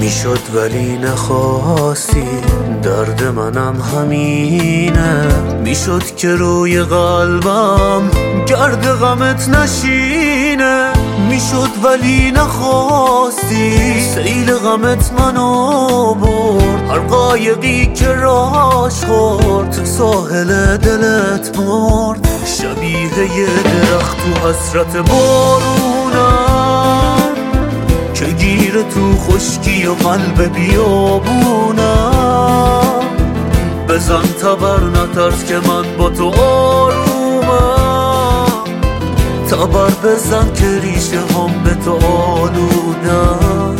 میشد ولی نخواستی، درد منم همینه. میشد که روی قلبم گرد غمت نشینه. میشد ولی نخواستی، سیل غمت منو برد. هر قایقی که راش خورد تو ساحل دلت مرد. شبیه یه درخت تو حسرت بارونم که گیره تو خشکی و قلب بیابونم. بزن تبر نترس که من با تو آرومم. تبر بزن که ریشه هم به تو آلودم.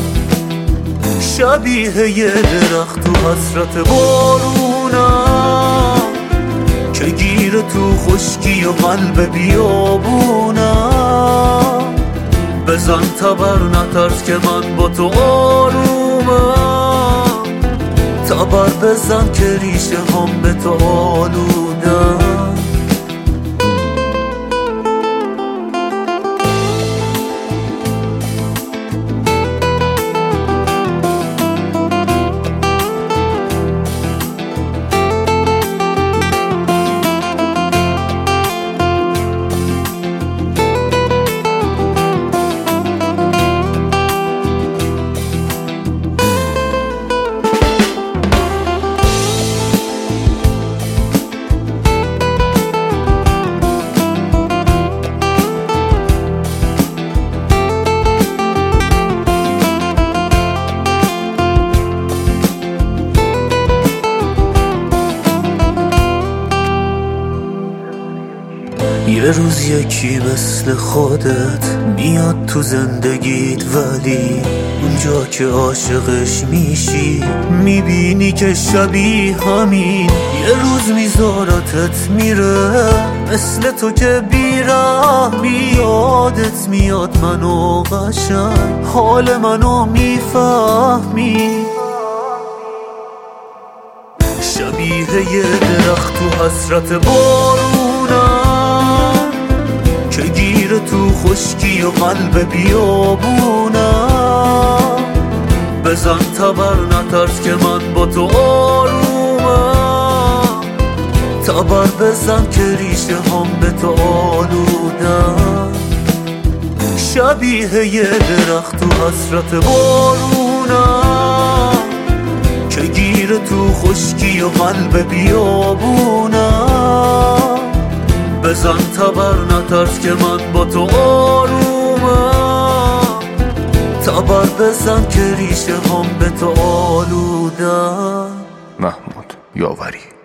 شبیه یه درخت تو حسرت بارونم که گیره تو خشکی و قلب بیابونم. بزن تبر نترس که من با تو آرومم. تبر بزن که ریشه هم به تو آلودم. یه روز یکی مثل خودت میاد تو زندگیت، ولی اونجا که عاشقش میشی میبینی که شبیه همین. یه روز میذارتت میره مثل تو که بیرحمی. یادت میاد منو قشنگ، حال منو میفهمی. شبیه یه درخت تو حسرت بارونم که گیره تو خشکی و قلب بیابونم. بزن تبر نترس که من با تو آرومم. تبر بزن که ریشه هم به تو آلودم. شبیه یه درخت تو حسرت بارونم که گیره تو خشکی و قلب بیابونم. بزن تبر نترس که من با تو آرومم. تبر بزن که ریشه هم به تو آلودم. محمود یاوری.